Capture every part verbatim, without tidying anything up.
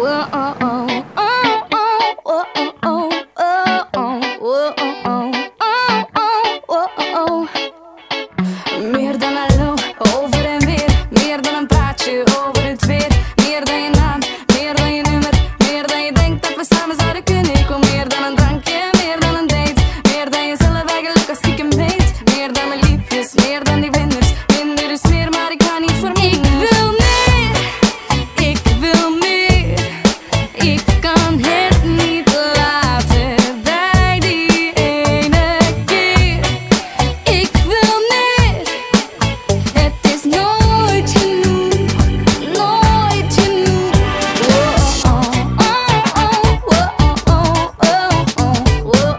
Meer dan hallo, over en weer. Meer dan een praatje over het weer. Meer dan je naam, meer dan je nummer. Meer dan je denkt dat we samen zouden kunnen. Ik wil meer dan een drankje, meer dan een date. Meer dan jezelf eigenlijk als ik hem weet. Meer dan mijn liefjes, meer dan die vinders. Minder is meer, maar ik ga niet voor minder. Ik wil meer, ik wil meer. Ik kan het niet laten bij die ene keer. Ik wil meer, het is nooit genoeg, nooit genoeg. Oh, oh, oh, oh, oh, oh, oh, oh, oh,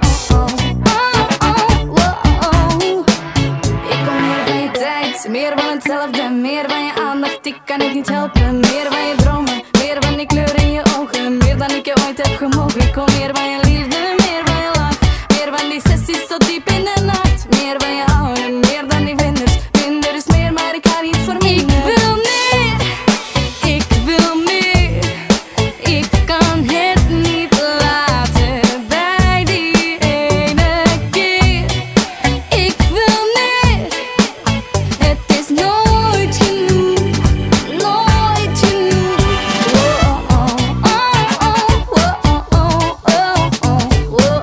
oh. Ik wil meer van je tijd, meer van hetzelfde, meer van je aandacht. Ik kan het niet helpen, meer van je dromen, meer van die kleur in je ogen, meer dan ik je ooit heb gemogen. Ik wil meer van je liefde, meer van je lach, meer van die sessies tot diep in de nacht. Meer van je houden, meer dan die vinders. Minder is meer, maar ik ga niet voor minder. Ik wil meer, ik wil meer. Ik kan het niet laten bij die ene keer. Ik wil meer, het is nooit genoeg, nooit genoeg. Oh, oh, oh, oh, oh, oh, oh, oh, oh, oh,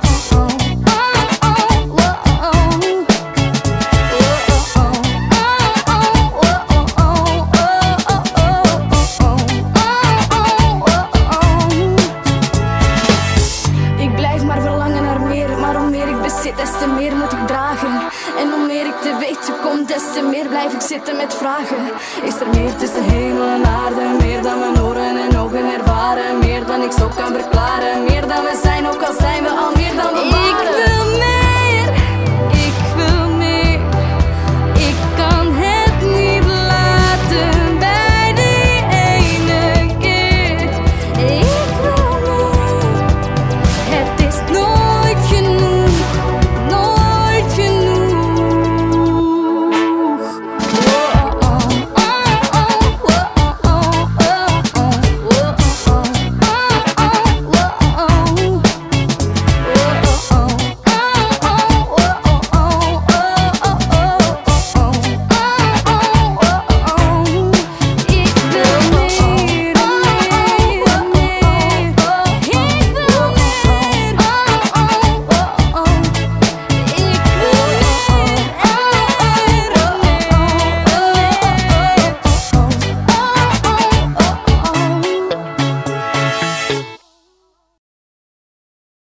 ik blijf maar verlangen naar meer, maar hoe meer ik bezit, des te meer moet ik dragen. En hoe meer ik te weten kom, des te meer blijf ik zitten met vragen. Is er meer tussen hemel en aarde, meer dan mijn oren en ogen ervaren, meer dan ik zo kan verklaren, meer